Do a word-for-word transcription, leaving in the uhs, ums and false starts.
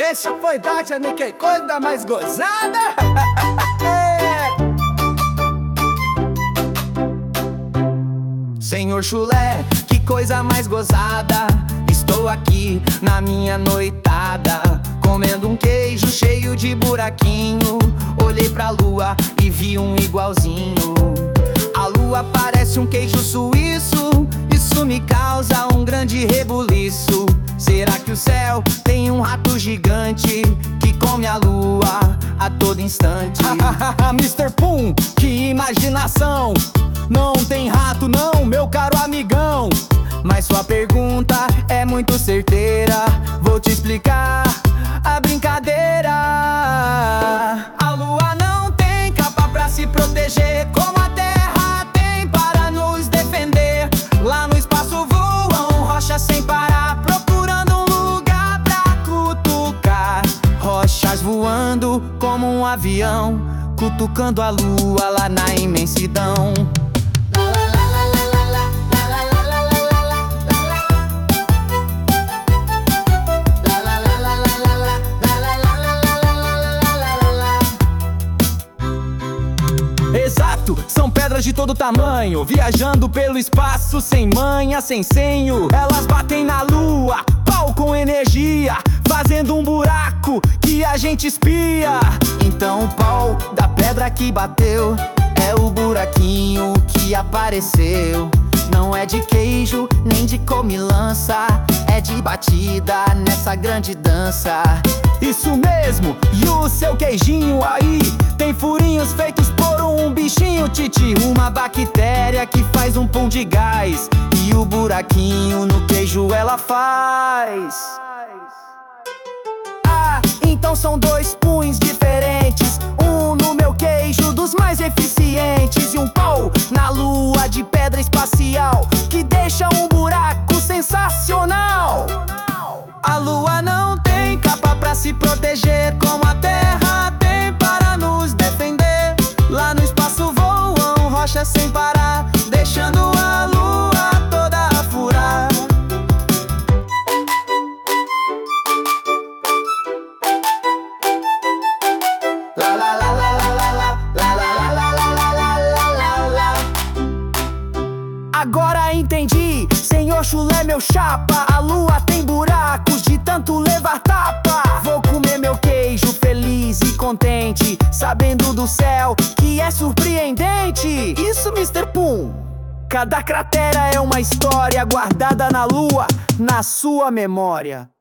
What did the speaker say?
Esse foi Dácia, que coisa mais gozada. É. Senhor Chulé, que coisa mais gozada. Estou aqui na minha noitada, comendo um queijo cheio de buraquinho. Olhei pra lua e vi um igualzinho. A lua parece um queijo suíço, isso me causa um grande rebuliço. Será que o céu tem um rato gigante que come a lua a todo instante? mister Pum, que imaginação! Não tem rato não, meu caro amigão. Mas sua pergunta é muito certeira, vou te explicar a brincadeira. A lua não tem capa pra se proteger, como a terra tem para nos defender. Lá no espaço voam rochas sem parar, procurando um lugar pra cutucar. Rochas voando como um avião, cutucando a lua lá na imensidão. Exato, são pedras de todo tamanho, viajando pelo espaço sem manha, sem senho. Elas batem na lua, pau com energia, fazendo um buraco que a gente espia. Então o pau da pedra que bateu é o buraquinho que apareceu. Não é de queijo, nem de comilança, é de batida nessa grande dança. Isso mesmo, e o seu queijinho aí tem furinhos feitos por um bichinho, titi. Uma bactéria que faz um pum de gás, e o buraquinho no queijo ela faz. Ah, então são dois puns diferentes, um no meu queijo dos mais eficientes, e um pau na lua de pedra espacial que deixa um buraco sensacional. A lua não tem capa pra se proteger, como a terra tem para nos defender. Lá no espaço voam rochas sem parar, deixando a lua toda a furar. La la la la la la la la la la la la la la. Agora entendi, senhor Chulé, meu chapa. A lua tem buracos de tanto levar tapa. Vou comer meu queijo feliz e contente, sabendo do céu que é surpreendente. Isso, mister Pum. Cada cratera é uma história guardada na lua, na sua memória.